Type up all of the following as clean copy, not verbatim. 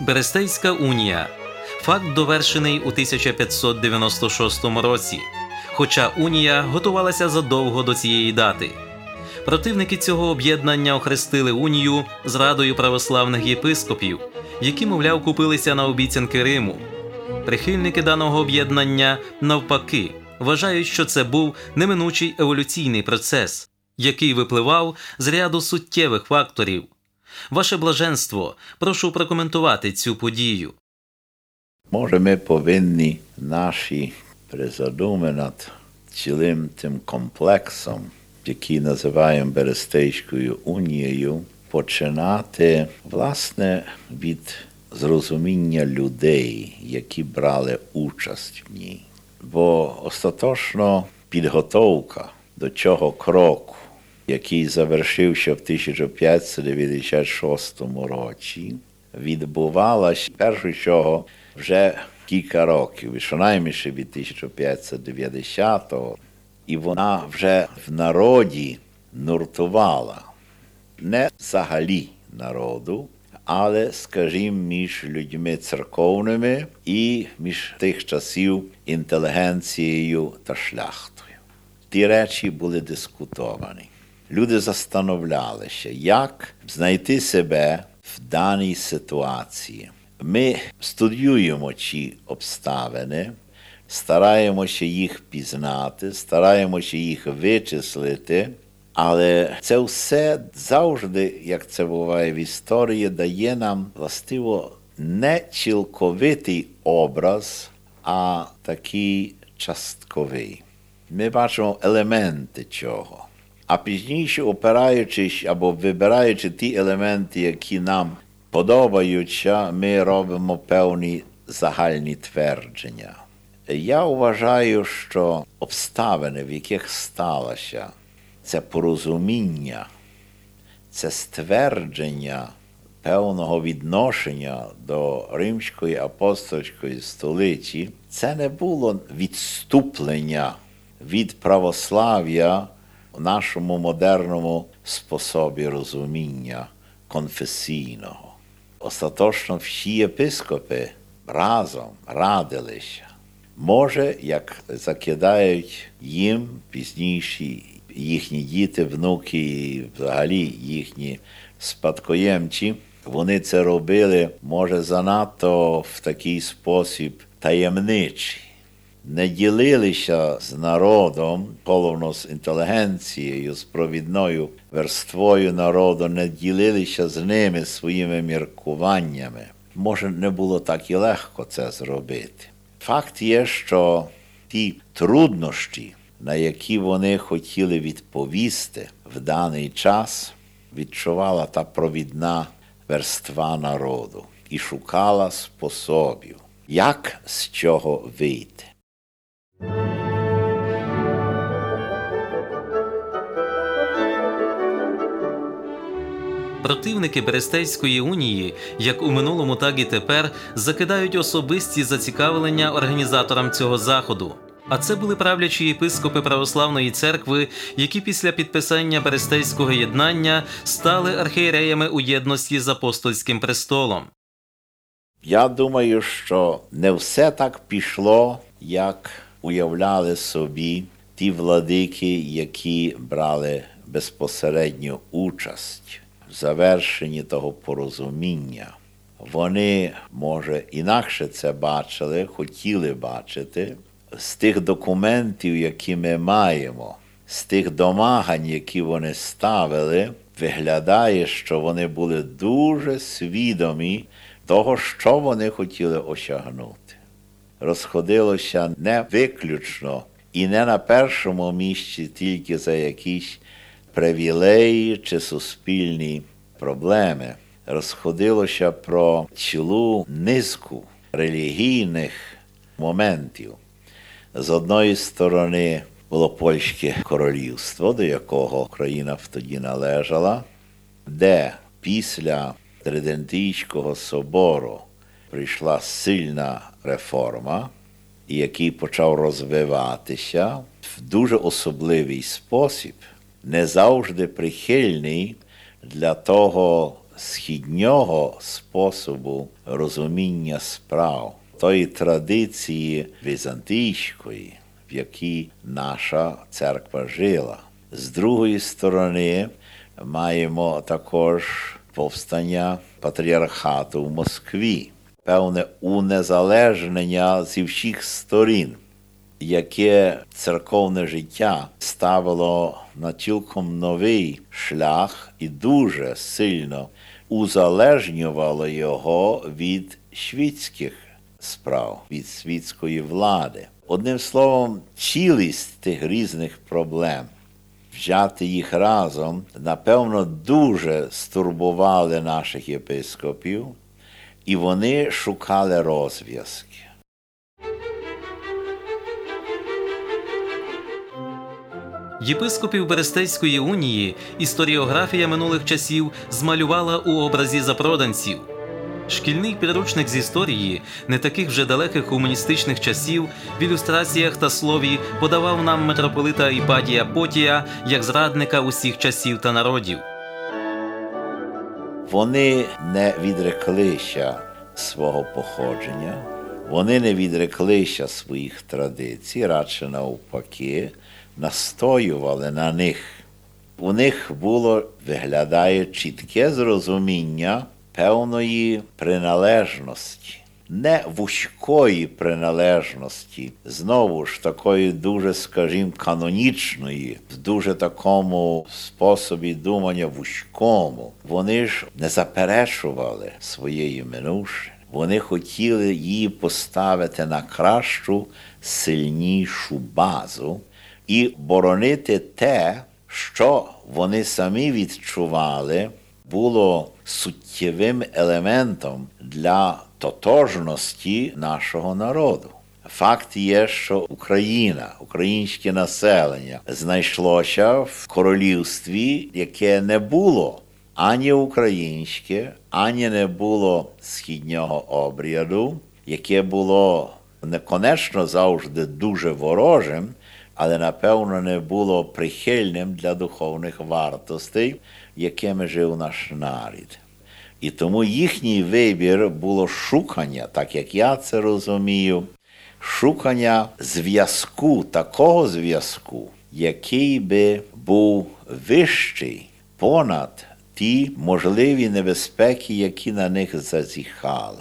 Берестейська унія. Факт довершений у 1596 році, хоча унія готувалася задовго до цієї дати. Противники цього об'єднання охрестили унію зрадою православних єпископів, які, мовляв, купилися на обіцянки Риму. Прихильники даного об'єднання, навпаки, вважають, що це був неминучий еволюційний процес, який випливав з ряду суттєвих факторів. Ваше блаженство, прошу прокоментувати цю подію. Може, ми повинні наші призадуми над цілим тим комплексом, який називаємо Берестейською унією, починати, власне, від зрозуміння людей, які брали участь в ній. Бо остаточно підготовка до цього кроку, який завершився в 1596 році, відбувалася, перше чого, вже кілька років, щонайменше від 1590-го, і вона вже в народі нуртувала. Не взагалі народу, але, скажімо, між людьми церковними і між тих часів інтелігенцією та шляхтою. Ті речі були дискутовані. Люди застановлялися, як знайти себе в даній ситуації. Ми студіюємо ці обставини, стараємося їх пізнати, стараємося їх вичислити, але це все завжди, як це буває в історії, дає нам, властиво, не цілковитий образ, а такий частковий. Ми бачимо елементи цього. А пізніше, опираючись або вибираючи ті елементи, які нам подобаються, ми робимо певні загальні твердження. Я вважаю, що обставини, в яких сталося, це порозуміння, це ствердження певного відношення до Римської апостольської столиці, це не було відступлення від православ'я в нашому модерному способі розуміння конфесійного. Остаточно всі єпископи разом радилися. Може, як закидають їм пізніше їхні діти, внуки і взагалі їхні спадкоємці, вони це робили, може, занадто в такий спосіб таємничий. Не ділилися з народом, головно з інтелігенцією, з провідною верствою народу, не ділилися з ними своїми міркуваннями. Може, не було так і легко це зробити. Факт є, що ті труднощі, на які вони хотіли відповісти в даний час, відчувала та провідна верства народу і шукала способів, як з цього вийти. Противники Берестейської унії, як у минулому, так і тепер, закидають особисті зацікавлення організаторам цього заходу. А це були правлячі єпископи Православної церкви, які після підписання Берестейського єднання стали архієреями у єдності з апостольським престолом. Я думаю, що не все так пішло, як уявляли собі ті владики, які брали безпосередню участь в завершенні того порозуміння. Вони, може, інакше це бачили, хотіли бачити. З тих документів, які ми маємо, з тих домагань, які вони ставили, виглядає, що вони були дуже свідомі того, що вони хотіли осягнути. Розходилося не виключно і не на першому місці тільки за якісь привілеї чи суспільні проблеми. Розходилося про цілу низку релігійних моментів. З одної сторони було Польське королівство, до якого Україна тоді належала, де після Тридентійського собору прийшла сильна реформа, і який почав розвиватися в дуже особливий спосіб, не завжди прихильний для того східнього способу розуміння справ, тої традиції візантійської, в якій наша церква жила. З другої сторони, маємо також повстання патріархату в Москві, певне унезалежнення зі всіх сторін, яке церковне життя ставило на цілком новий шлях і дуже сильно узалежнювало його від світських справ, від світської влади. Одним словом, цілість тих різних проблем, взяти їх разом, напевно, дуже стурбували наших єпископів, і вони шукали розв'язки. Єпископів Берестейської унії історіографія минулих часів змалювала у образі запроданців. Шкільний підручник з історії не таких вже далеких комуністичних часів в ілюстраціях та слові подавав нам митрополита Іпатія Потія як зрадника усіх часів та народів. Вони не відреклися свого походження, вони не відреклися своїх традицій, радше навпаки, настоювали на них. У них було, виглядає, чітке зрозуміння певної приналежності, не вузької приналежності, знову ж такої дуже, скажімо, канонічної, в дуже такому способі думання вузькому. Вони ж не заперечували своєї минувшини. Вони хотіли її поставити на кращу, сильнішу базу і боронити те, що вони самі відчували, було суттєвим елементом для тотожності нашого народу. Факт є, що Україна, українське населення знайшлося в королівстві, яке не було ані українське, ані не було східнього обряду, яке було неконечно завжди дуже ворожим, але, напевно, не було прихильним для духовних вартостей, якими жив наш народ. І тому їхній вибір було шукання, так як я це розумію, шукання зв'язку, такого зв'язку, який би був вищий понад ті можливі небезпеки, які на них зазіхали.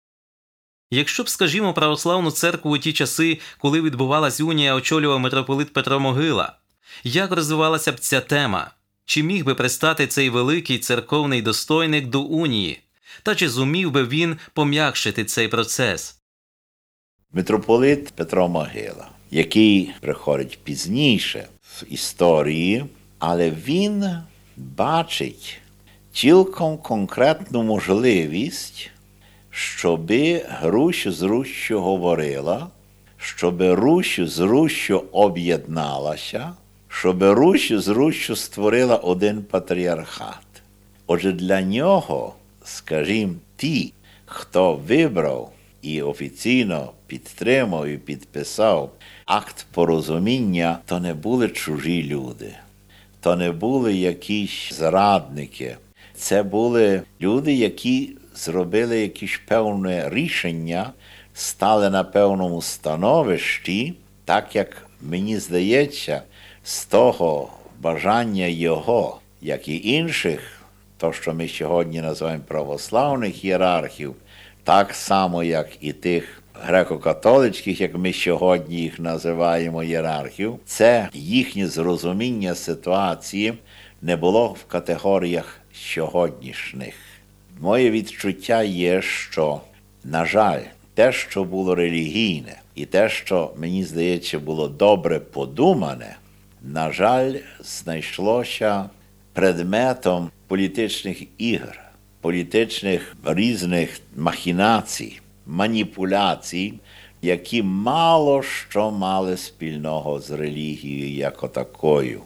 Якщо б, скажімо, православну церкву у ті часи, коли відбувалась унія, очолював митрополит Петро Могила, як розвивалася б ця тема? Чи міг би пристати цей великий церковний достойник до унії? Та чи зумів би він пом'якшити цей процес? Митрополит Петро Могила, який приходить пізніше в історії, але він бачить цілком конкретну можливість, щоби Русь з Руссю говорила, щоби Русь з Руссю об'єдналася, щоби Русь з Руссю створила один патріархат. Отже, для нього, скажімо, ті, хто вибрав і офіційно підтримав і підписав акт порозуміння, то не були чужі люди, то не були якісь зрадники. Це були люди, які зробили якесь певне рішення, стали на певному становищі, так як, мені здається, з того бажання його, як і інших, то, що ми сьогодні називаємо православних ієрархів, так само, як і тих греко-католицьких, як ми сьогодні їх називаємо ієрархів, це їхнє зрозуміння ситуації не було в категоріях сьогоднішніх. Моє відчуття є, що, на жаль, те, що було релігійне, і те, що, мені здається, було добре подумане, на жаль, знайшлося предметом політичних ігор, політичних різних махінацій, маніпуляцій, які мало що мали спільного з релігією як такою.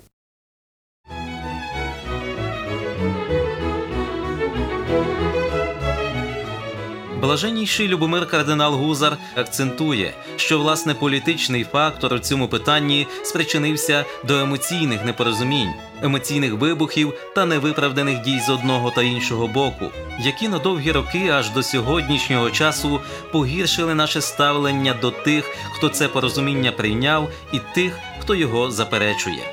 Блаженнійший Любомир кардинал Гузар акцентує, що власне політичний фактор у цьому питанні спричинився до емоційних непорозумінь, емоційних вибухів та невиправданих дій з одного та іншого боку, які на довгі роки аж до сьогоднішнього часу погіршили наше ставлення до тих, хто це порозуміння прийняв, і тих, хто його заперечує.